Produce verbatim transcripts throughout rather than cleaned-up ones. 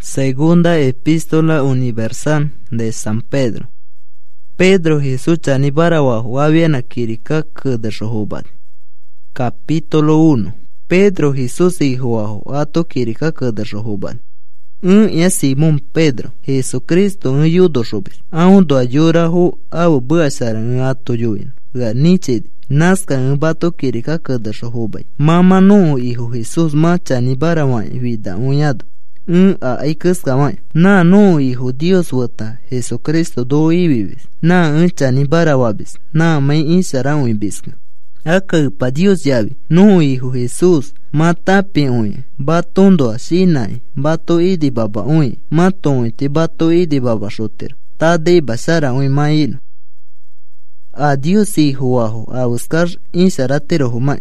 Segunda Epístola Universal de San Pedro. Pedro Jesús chanibarawa waviana kirika kederrohubat. Capítulo uno. Pedro Jesús hijo ato kirika kederrohubat. Un ya Simón Pedro, Jesucristo un yudo rubis. Aun do ayura hu au buasara un ato yuin. Ganiche nazca un bato kirika kederrohubat. Mama no hijo Jesús ma chanibarawa vida unyado. Un a aikas kamay. Na no hijo Dios wata Jesucristo do ibibis. Na un chanibara wabis. Na may insara uibisca. Aka pa Dios yavi. No hijo Jesús. Matapi uy. Batondo asinay. Bato idi baba uy. Maton iti bato idi baba shoter. Tade basara uy maino. A Dios hijo waho. A buscar insara tero humay.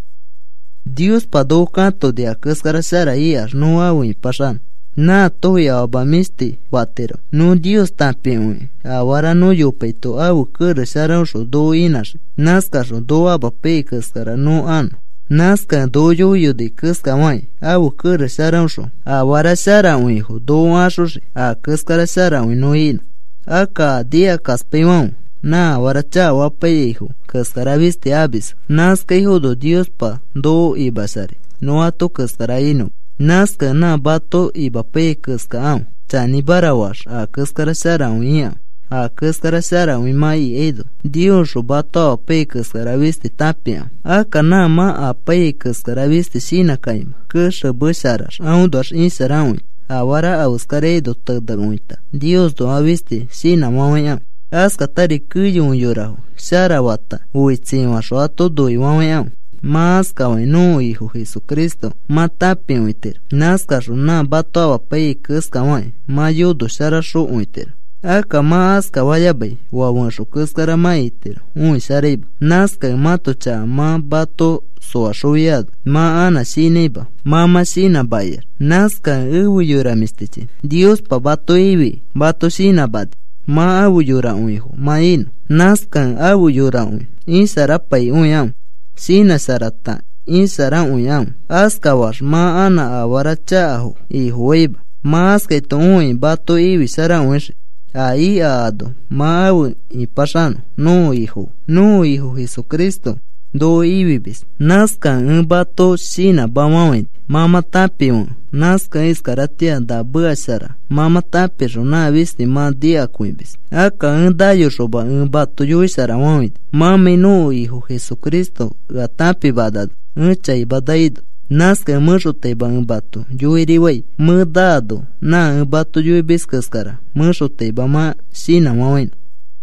Dios pado canto de akaskara sara iar no awi pasan. Na toya abamisti watero. No Dios tapi ui. Awara no yo peito awu kere sara sho do inas. Naska sho do aba pe kaskara no ano. Naska do yo yo de kaska mai. Awu kere sara sho. Awara sara ui ho do asho shi. A kaskara sara ui no ina. Aka dia kaspeimau. Na waracha wape hijo, kaskara viste abis. Nazca hijo do Dios pa do y basare. No ato kaskara ino. Nazca na bato y bape kaska am. Chani barawash a kaskara sara unya. A kaskara sara umai edo. Dios bato ape kaskara viste tapia. Aka na ma ape kaskara viste sina kaima. Kasha busarash aun dos insaraun. Awara auskare edo tagdagunta. Dios do aviste sina mawayam. Aska tari kuyun yorahu, shara wata, uitzima ato do iwawayam. Maska no hijo Jesucristo, matapi uiter. Naska runa bato awapai kaska wai, mayudo shara shu uiter. Aka ma aska wayabay, wawan shu kaskara maiter, ui sharib. Naska mato cha ma bato soa shuyad, ma ana shineba, mama shina bayer. Naska uwu yoramistichi, Dios pa bato ibi, bato shina bad. Ma abu yura un hijo, ma ino. Nazcan abu yura un. Insara pay un yam. Sina sarata. Insara un yam. Askawash ma ana awaracha ahu. Hijo weba. Ma aska ito un bato ibi sara un. Ahí ado. Ma abu y pasano. No hijo. No hijo Jesucristo. Do ibibis. Nazcan un bato sina bamawit. Mama tapi un. Nazca iskaratia da buasara. Mama tapi runa visti ma dia kuibis. Aka un dayo roba un bato yuisara mawit. Mami no hijo Jesucristo. Gatapi badad. Un chay badaido. Nazca murro teba un bato. Yuiriway. Mudado. Na un bato yuibis kaskara. Murro teba ma sina mawin.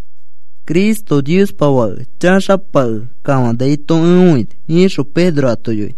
Cristo Dios pawa. Chasha pa. Kama daito un uid. Isho Pedro atoyoy.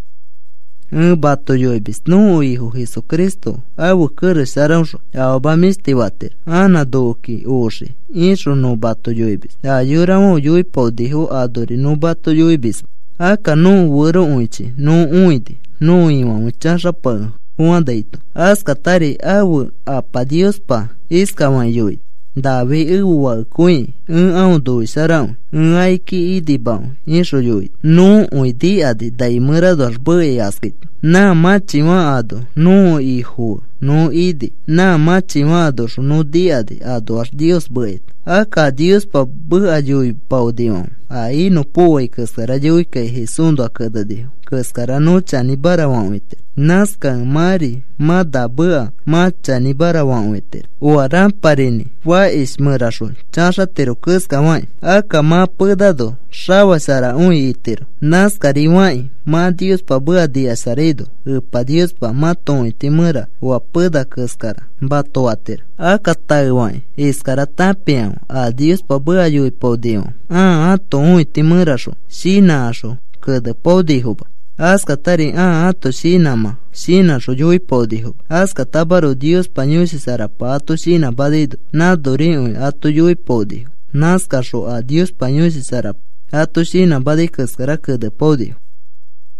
Un bato yoibis. No hijo Jesucristo. Abu kere saranjo. Abamisti water. Ana doki oshi. Isho no bato yoibis. Ayura mo yoi podiho adori no bato yoibis. Aka no wuro uichi. No uidi. No ima muchacha pa. Juan daito. Aska tari abu apa Dios pa. Iska man yoid. Davi uwa kui. Un aun doi sarang. Un aiki idi bang. Isho yoid. No uidi adi daimura dos bue askit. Na machima ado. No hijo. No idi. Na machima ado. No diade. Ado as Dios buet. Aka Dios pa bu ayui paudion. Aí no poe kaskara yui kai Jesundo akada diho. Kaskara no chani barawan weter. Naskan mari. Ma da bua. Ma chani barawan weter. Uaran parini. Wa ismurashul. Chasha tero kaska mai. Aka ma pedado. Shawa sara un itero. Naskari mai. Ma Dios pa bua dia saredo. Pa Dios pa ma ton itimura. Wa peda kaskara. Bato water. Aka taiwan. Iskara tapian. A Dios pa bua yui paudion. Ah, ato un itimurasho. Shina asho. Kada paudihuba. Aska tari ah ato shina ma. Shina sho yui paudihuba. Aska tabaro Dios pa nyusi sarapa ato shina badido. Na dorin ato yui paudihuba. Naska sho a Dios pa nyusi sarapa. Ato shina badi kaskara kada paudihuba.